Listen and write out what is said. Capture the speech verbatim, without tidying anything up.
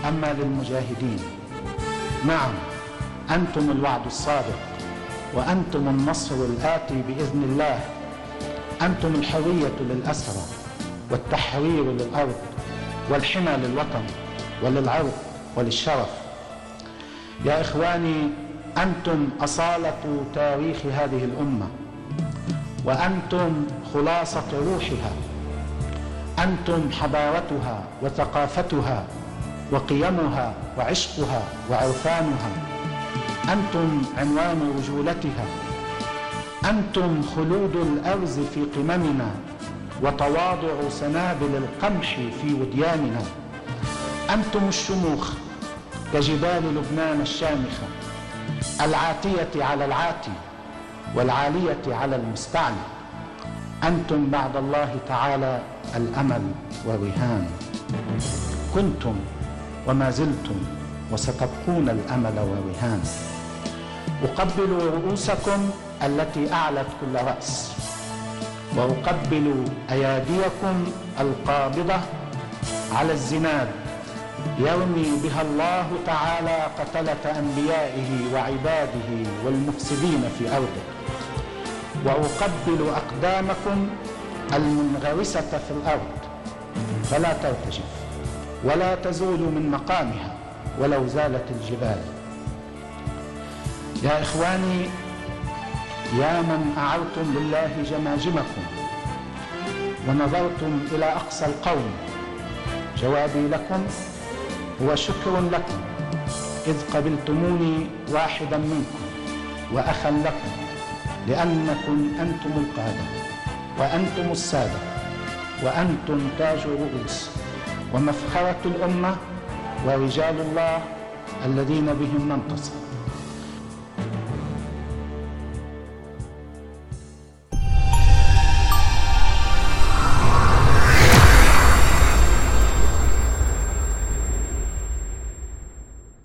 أما للمجاهدين نعم أنتم الوعد الصادق، وأنتم النصر الآتي بإذن الله، أنتم الحرية للأسرى والتحرير للأرض والحمى للوطن وللعرض وللشرف. يا إخواني، أنتم أصالة تاريخ هذه الأمة، وأنتم خلاصة روحها، أنتم حضارتها وثقافتها وقيمها وعشقها وعرفانها، أنتم عنوان رجولتها، أنتم خلود الأرز في قممنا وتواضع سنابل القمح في ودياننا، أنتم الشموخ كجبال لبنان الشامخة، العاتية على العاتي والعالية على المستعلي. أنتم بعد الله تعالى الأمل والرهان، كنتم وما زلتم وستبقون الأمل والرهان. أقبل رؤوسكم التي أعلت كل رأس، وأقبل أياديكم القابضة على الزناد يرمي بها الله تعالى قتلة أنبيائه وعباده والمفسدين في أرضه، وأقبل أقدامكم المنغرسة في الأرض فلا ترتجف ولا تزول من مقامها ولو زالت الجبال. يا إخواني، يا من أعرتم لله جماجمكم ونظرتم إلى أقصى القوم، جوابي لكم هو شكر لكم إذ قبلتموني واحدا منكم وأخا لكم، لأنكم أنتم القادة وأنتم السادة وأنتم تاج الرؤوس ومفخرة الأمة ورجال الله الذين بهم ننتصر.